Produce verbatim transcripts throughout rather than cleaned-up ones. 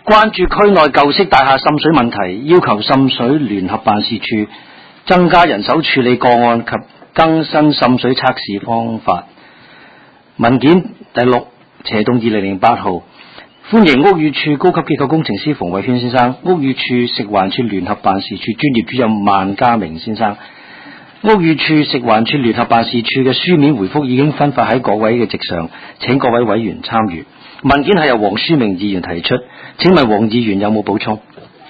關注區內舊式大廈滲水問題，要求滲水聯合辦事處增加人手處理個案及更新滲水測試方法。文件第六，斜洞二零零八號，歡迎屋宇署高級結構工程師馮偉軒先生，屋宇署食環署聯合辦事處專業主任萬家明先生。屋宇署食環署聯合辦事處嘅書面回覆已經分發喺各位嘅席上，請各位委員參與。文件係由黃書明議員提出，請問黃議員有冇補充？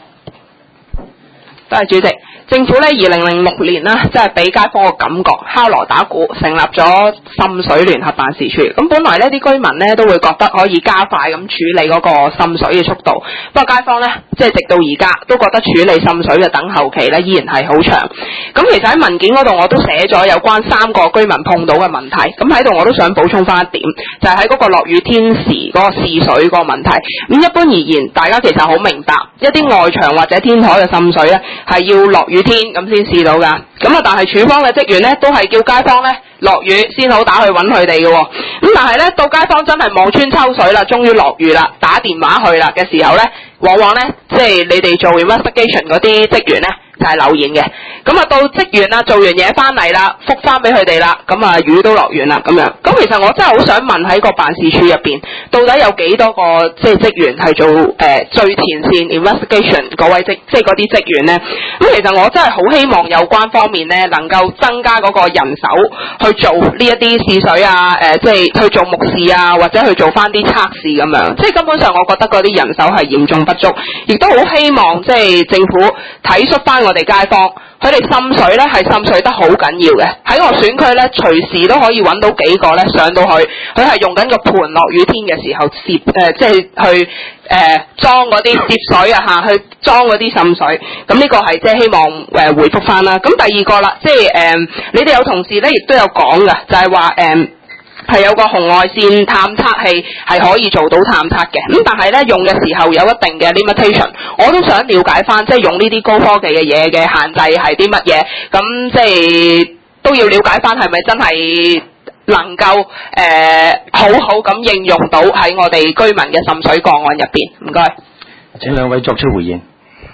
多謝主席。政府咧二零零六年啦，即係俾街坊個感覺敲鑼打鼓，成立咗滲水聯合辦事處。咁本來呢啲居民咧都會覺得可以加快咁處理嗰個滲水嘅速度，不過街坊咧即係直到而家都覺得處理滲水嘅等候期咧依然係好長。咁其實喺文件嗰度我都寫咗有關三個居民碰到嘅問題，咁喺度我都想補充翻一點，就係喺嗰個落雨天時嗰個試水個問題。咁一般而言，大家其實好明白，一啲外牆或者天台嘅滲水咧係要落雨天咁先試到噶，咁啊但係署方嘅職員咧都係叫街坊咧落雨先好打去揾佢哋嘅，咁但係咧到街坊真係望穿秋水啦，終於落雨啦，打電話去啦嘅時候咧，往往咧即係你哋做 investigation 嗰啲職員咧就係留言嘅，咁啊到職員啊做完嘢翻嚟啦，覆翻俾佢哋啦，咁啊雨都落完啦咁樣，咁其實我真係好想問喺個辦事處入邊，到底有幾多個即係職員係做誒、呃、最前線 investigation 嗰位職即係嗰啲職員咧？咁其實我真係好希望有關方面咧能夠增加嗰個人手去做呢一啲試水啊，誒、呃、即係去做目視啊，或者去做翻啲測試咁樣，即係根本上我覺得嗰啲人手係嚴重不足，亦都好希望即係政府體恤翻我哋街坊，佢哋滲水咧係滲水得好緊要嘅。喺我選區咧，隨時都可以揾到幾個咧上到去，佢係用緊個盤落雨天嘅時候攝誒、呃，即係去誒裝嗰啲攝水啊嚇，去裝嗰啲滲水。咁呢個係即係希望誒、呃、回覆翻啦。咁第二個啦，即係誒、呃、你哋有同事咧亦都有講嘅，就係話誒。呃係有個紅外線探測器係可以做到探測嘅，咁但係咧用嘅時候有一定嘅 limitation， 我都想了解翻，即係用呢啲高科技嘅嘢嘅限制係啲乜嘢，咁即係都要了解翻係咪真係能夠誒、呃、好好咁應用到喺我哋居民嘅滲水個案入邊。唔該。 請兩位作出回應。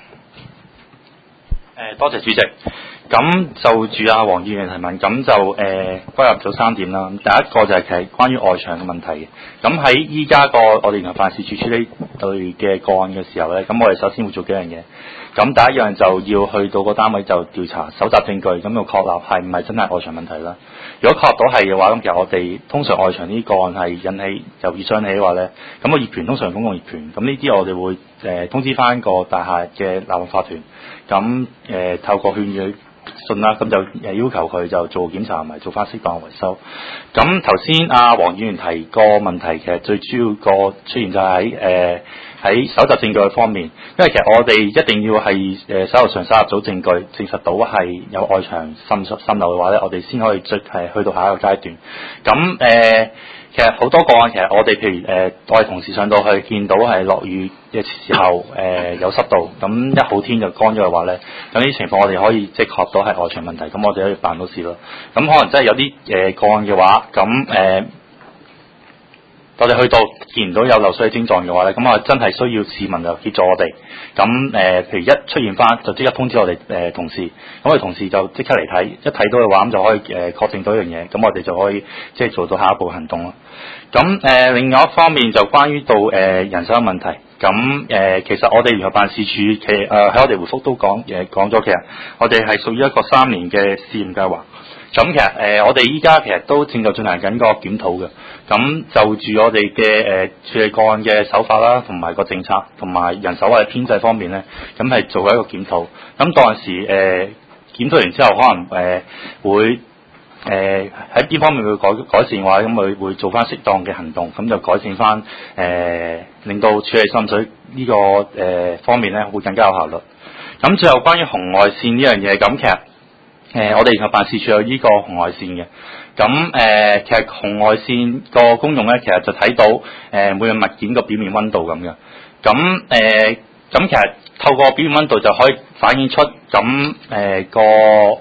誒，多謝主席。咁就住阿黃議員提問，咁就誒歸納咗三點啦。第一個就係其實關於外牆嘅問題嘅。咁喺依家個我哋聯合辦事處處理類嘅個案嘅時候咧，咁我哋首先會做幾樣嘢。咁第一樣就要去到個單位就調查、搜集證據，咁要確立係唔係真係外牆問題啦。如果確立到係嘅話，咁其實我哋通常外牆呢啲個案係引起由業商起嘅話咧，咁個業權通常公共業權，咁呢啲我哋會誒、呃、通知翻個大廈嘅立案法團，咁誒、呃、透過勸喻信啦，咁就誒要求佢就做檢查同埋做翻適當嘅維修。咁頭先阿黃議員提個問題，其實最主要個出現就係喺誒喺搜集證據方面，因為其實我哋一定要係誒手頭上搜集到證據，證實到係有外牆滲滲漏嘅話咧，我哋先可以進係去到下一個階段。咁誒、呃，其實好多個案，其實我哋譬如誒、呃，我哋同事上到去見到係落雨嘅時候，誒、呃、有濕度，咁一好天就乾咗嘅話咧，咁呢啲情況我哋可以即係確到係外牆問題，咁我哋可以辦到事咯。咁可能真係有啲誒、呃、個案嘅話，咁誒。呃我哋去到見唔到有漏水嘅症狀嘅話咧，咁我真係需要市民就協助我哋。咁誒、呃，譬如一出現翻，就即刻通知我哋誒、呃、同事。咁我哋同事就即刻嚟睇，一睇到嘅話，咁就可以誒、呃、確定到一樣嘢。咁我哋就可以即係做到下一步行動咯。咁誒、呃，另外一方面就關於到誒、呃、人手嘅問題。咁誒、呃，其實我哋聯合辦事處其誒喺、呃、我哋回覆都講誒講咗，其實我哋係屬於一個三年嘅試驗計劃。咁其實誒、呃，我哋依家其實都正在進行緊個檢討嘅。咁就住我哋嘅誒處理個案嘅手法啦，同埋個政策，同埋人手或者編制方面咧，咁係做一個檢討。咁當時誒、呃、檢討完之後，可能誒、呃、會誒喺邊方面會改改善嘅話，咁佢會做翻適當嘅行動，咁就改善翻誒、呃，令到處理滲水呢、這個誒、呃、方面咧會更加有效率。咁最後關於紅外線呢樣嘢，咁其實。誒、呃，我哋聯合辦事處有呢個紅外線嘅，咁誒、呃，其實紅外線個功用咧，其實就睇到誒、呃、每樣物件個表面溫度咁嘅，咁誒，咁、呃、其實透過表面溫度就可以反映出咁誒、呃、個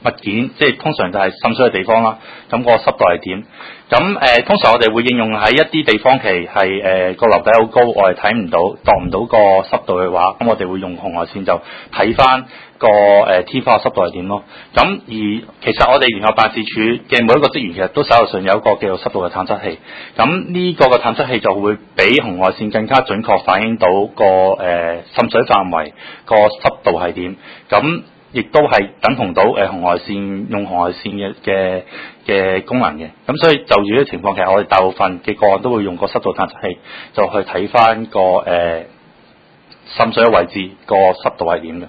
物件，即係通常就係滲水嘅地方啦。咁、個濕度係點？咁誒、呃，通常我哋會應用喺一啲地方，其係誒個樓底好高，我哋睇唔到，度唔到個濕度嘅話，咁我哋會用紅外線就睇翻個誒天花嘅濕度係點咯。咁而其實我哋聯合辦事處嘅每一個職員其實都手頭上有一個叫做濕度嘅探測器。咁呢個嘅探測器就會比紅外線更加準確反映到個誒、呃、滲水範圍個濕度係點。咁亦都係等同到誒、呃、紅外線用紅外線嘅嘅嘅功能嘅，咁所以就住呢啲情況，其實我哋大部分嘅個案都會用個濕度探測器，就去睇翻個誒、呃、滲水嘅位置個濕度係點嘅。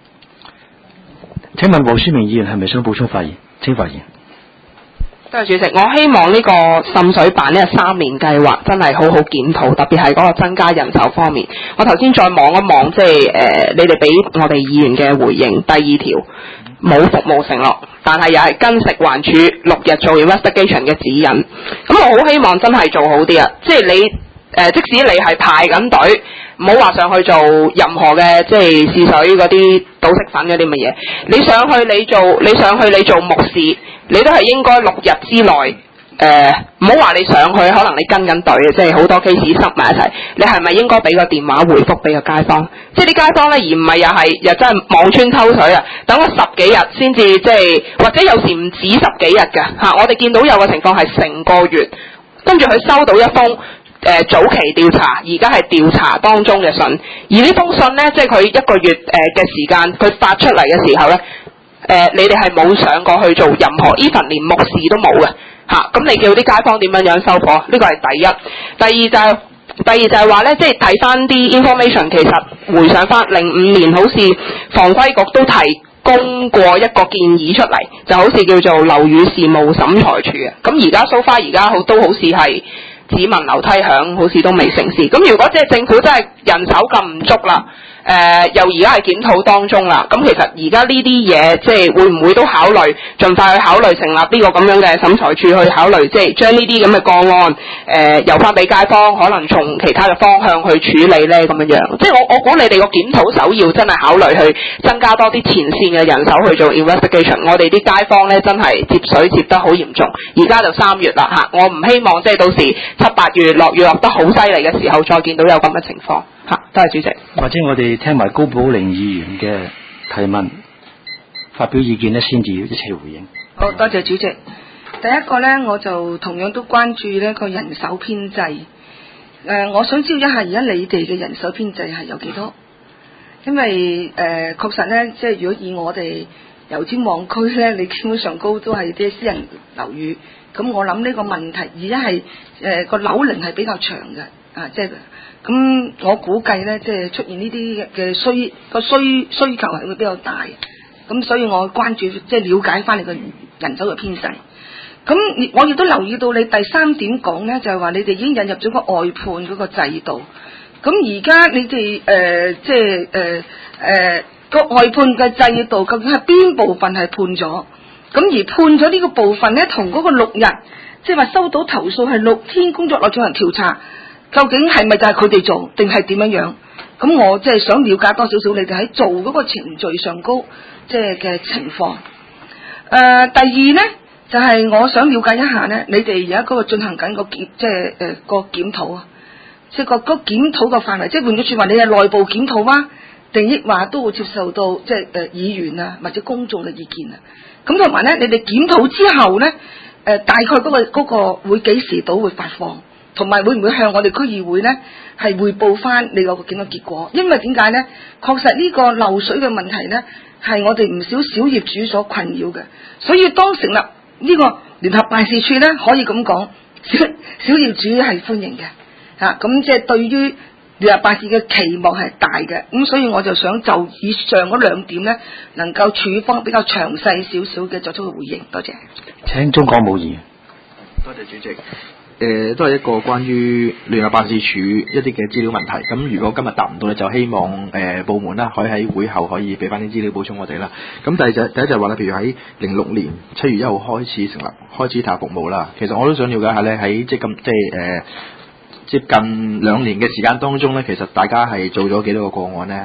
請問黃書明議員係咪想補充發言？請發言。 多謝主席，我希望呢個滲水辦呢個三年計劃真係好好檢討，特別係嗰個增加人手方面。我頭先再望一望，即係誒、呃、你哋俾我哋議員嘅回應，第二條冇服務承諾，但係又係跟食環署六日做 investigation 嘅指引。咁我好希望真係做好啲啊！即係你誒、呃，即使你係排緊隊，唔好話上去做任何嘅即係試水嗰啲倒色粉嗰啲乜嘢，你上去你做你上去你做目視。你都係應該六日之內，誒唔好話你上去，可能你跟緊隊嘅，即係好多 case 塞埋一齊。你係咪應該俾個電話回覆俾個街坊？即係啲街坊咧，而唔係又係又真係望穿偷水啊！等咗十幾日先至即係，或者有時唔止十幾日㗎嚇。我哋見到有個情況係成個月，跟住佢收到一封誒、呃、早期調查，而家係調查當中嘅信。而呢封信咧，即係佢一個月誒嘅時間，佢發出嚟嘅時候咧。誒、呃，你哋係冇上過去做任何 even 連目視都冇嘅嚇，咁、啊、你叫啲街坊點樣樣收貨？呢個係第一。第二就係、是、第二就係話咧，即係睇翻啲 information， 其實回想翻零五年，好似房規局都提供過一個建議出嚟，就好似叫做樓宇事務審裁處嘅。咁而家 so far 而家好都好似係只聞樓梯響，好似都未成事。咁如果即係政府真係人手咁唔足啦。誒、呃、又而家係檢討當中啦，咁其實而家呢啲嘢即係會唔會都考慮，盡快去考慮成立呢個咁樣嘅審裁處去考慮，即係將呢啲咁嘅個案誒由翻俾街坊，可能從其他嘅方向去處理咧咁樣樣。即係我我估你哋個檢討首要真係考慮去增加多啲前線嘅人手去做 investigation。我哋啲街坊咧真係接水接得好嚴重，而家就三月啦嚇，我唔希望即係到時七八月落雨落得好犀利嘅時候，再見到有咁嘅情況。嚇，多謝主席。 或者我哋聽埋高寶玲議員嘅提問，發表意見咧，先至一齊回應。 好，多謝主席。第一個咧，我就同樣都關注呢個人手編制。誒、呃，我想知道一下，而家你哋嘅人手編制係有幾多？因為誒、呃，確實咧，即係如果以我哋油尖旺區咧，你基本上高都係啲私人樓宇。咁我諗呢個問題，而家係誒個樓齡係比較長嘅，啊，即係。咁我估計咧，即係出現呢啲嘅需個需需求係會比較大，咁所以我關注即係了解翻你個人手嘅編制。咁我亦都留意到你第三點講咧，就係話你哋已經引入咗個外判嗰個制度。咁而家你哋誒即係誒誒個外判嘅制度，究竟係邊部分係判咗？咁而判咗呢個部分咧，同嗰個六日，即係話收到投訴係六天工作內進行調查。究竟係咪就係佢哋做，定係點樣樣？咁我即係想了解多少少你哋喺做嗰個程序上高即係嘅情況。誒、呃，第二呢，就係、是、我想了解一下呢，你哋而家嗰個進行緊個檢，即係誒個檢討啊，即係個個檢討個範圍，即係換句說話，你係內部檢討啊，定抑或都會接受到即係誒議員啊或者公眾嘅意見啊？咁同埋呢，你哋檢討之後呢，誒、呃、大概嗰、那個嗰、那個會幾時到會發放？同埋會唔會向我哋區議會呢係匯報翻你個檢討結果？因為點解呢？確實呢個漏水嘅問題呢係我哋唔少小業主所困擾嘅，所以當成立呢個聯合辦事處呢，可以咁講，小小業主係歡迎嘅嚇。咁即係對於聯合辦事嘅期望係大嘅，咁所以我就想就以上嗰兩點呢，能夠處方比較詳細少少嘅作出個回應。多謝。 請鍾國武議員。 多謝主席。誒、呃、都係一個關於聯合辦事處一啲嘅資料問題。咁如果今日答唔到咧，就希望誒、呃、部門啦，可以喺會後可以俾翻啲資料補充我哋啦。咁第二就第一就係話咧，譬如喺零六年七月一號開始成立，開始投入服務啦。其實我都想了解下咧，喺即係咁即係誒接近兩年嘅時間當中咧，其實大家係做咗幾多個個案咧？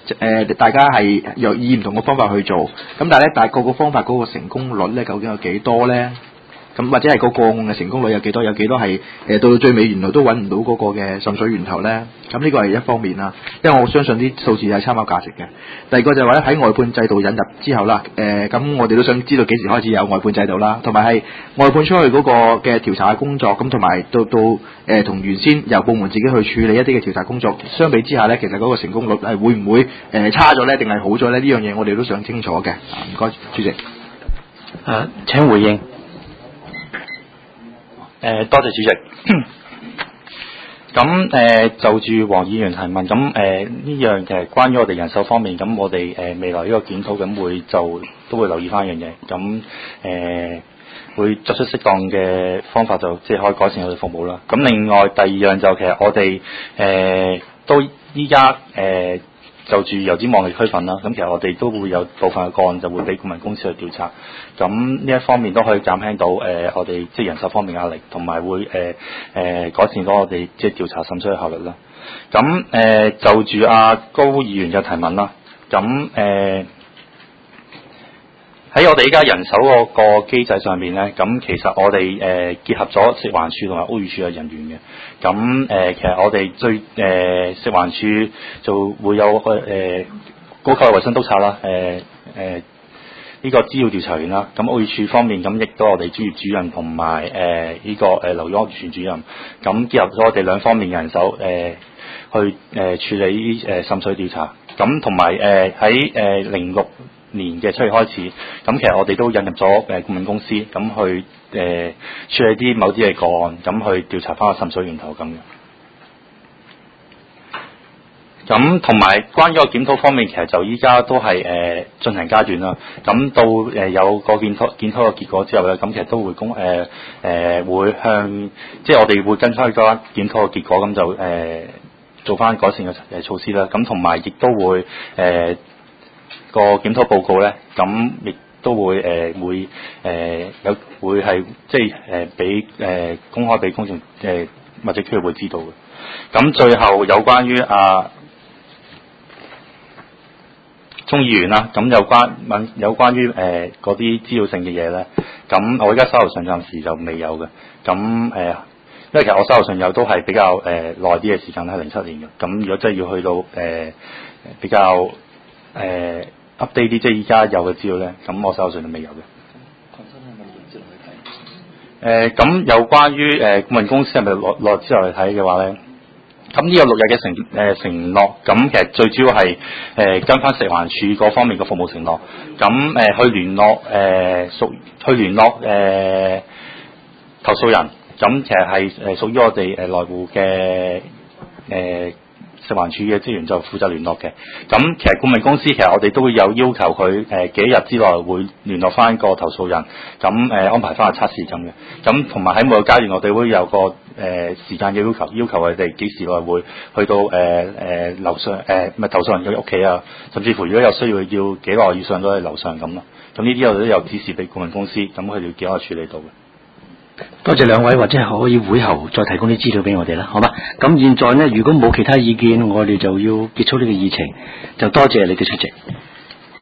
誒、呃、大家係有以唔同嘅方法去做，咁但係咧，但係個個方法嗰個成功率咧，究竟有幾多咧？咁或者係個個案嘅成功率有幾多？有幾多係誒、呃、到到最尾原來都揾唔到嗰個嘅滲水源頭咧？咁呢個係一方面啦，因為我相信啲數字係參考價值嘅。第二個就係話咧，喺外判制度引入之後啦，誒、呃、咁我哋都想知道幾時開始有外判制度啦，同埋係外判出去嗰個嘅調查嘅工作，咁同埋到到誒同、呃、原先由部門自己去處理一啲嘅調查工作相比之下咧，其實嗰個成功率係會唔會誒、呃、差咗咧，定係好咗咧？呢樣嘢我哋都想清楚嘅。唔該，主席。 啊，請回應。 誒、呃，多謝主席。咁誒、呃、就住黃議員提問，咁誒呢樣其實關於我哋人手方面，咁我哋誒、呃、未來呢個檢討咁會就都會留意翻一樣嘢，咁誒、呃、會作出適當嘅方法，就即係可以改善我哋服務啦。咁另外第二樣就其實我哋誒、呃、都依家誒就住油尖旺嘅區份啦，咁其實我哋都會有部分嘅個案就會俾顧問公司去調查，咁呢一方面都可以減輕到誒、呃、我哋即係人手方面嘅壓力，同埋會誒誒、呃、改善到我哋即係調查滲水嘅效率啦。咁誒、呃、就住阿高議員嘅提問啦，咁誒喺我哋依家人手嗰個機制上邊咧，咁其實我哋誒、呃、結合咗食環署同埋屋宇署嘅人員嘅，咁誒、呃、其實我哋最誒、呃、食環署就會有個誒、呃、高級嘅衞生督察啦，誒誒呢個資料調查員啦，咁屋宇署方面咁亦都我哋專業主任同埋誒呢個誒樓宇安全主任，咁結合咗我哋兩方面嘅人手誒、呃、去誒、呃、處理誒滲水調查，咁同埋誒喺誒零六年嘅七月開始，咁其實我哋都引入咗誒顧問公司，咁去誒、呃、處理啲某啲嘅個案，咁去調查翻個滲水源頭咁樣。咁同埋關於個檢討方面，其實就依家都係誒、呃、進行階段啦。咁到誒、呃、有個檢討檢討嘅結果之後咧，咁其實都會公誒誒、呃、會向，即係我哋會跟翻嗰個檢討嘅結果，咁就誒、呃、做翻改善嘅誒措施啦。咁同埋亦都會誒。呃個檢討報告咧，咁亦都會誒、呃、會誒、呃、有會係即係誒俾誒公開俾公眾誒、呃、或者區議會知道嘅。咁最後有關於啊鍾議員啦，咁有關問有關於誒嗰啲資料性嘅嘢咧，咁我而家手頭上暫時就未有嘅。咁誒、呃，因為其實我手頭上有都係比較誒耐啲嘅時間喺零七年嘅。咁如果真係要去到誒、呃、比較誒。呃 update 啲即係依家有嘅資料咧，咁我手上就未有嘅。誒，咁、呃、有關於誒顧問公司係咪落落之後嚟睇嘅話咧，咁呢個六日嘅承誒、呃、承諾，咁其實最主要係誒、呃、跟翻食環署嗰方面嘅服務承諾，咁誒、呃、去聯絡誒屬、呃、去聯絡誒、呃、投訴人，咁其實係誒屬於我哋誒內部嘅誒。呃食環署嘅資源就負責聯絡嘅，咁其實顧問公司其實我哋都會有要求佢誒、呃、幾日之內會聯絡翻個投訴人，咁誒、呃、安排翻個測試咁嘅，咁同埋喺每個階段我哋會有個誒、呃、時間嘅要求，要求佢哋幾時內會去到誒誒樓上誒唔係投訴人嘅屋企啊，甚至乎如果有需要要幾耐要上到去樓上咁咯，咁呢啲我哋都有指示俾顧問公司，咁佢哋要幾耐處理到嘅。 多謝兩位，或者係可以會後再提供啲資料俾我哋啦，好嘛？咁現在呢，如果冇其他意見，我哋就要結束呢個議程，就多謝你哋出席。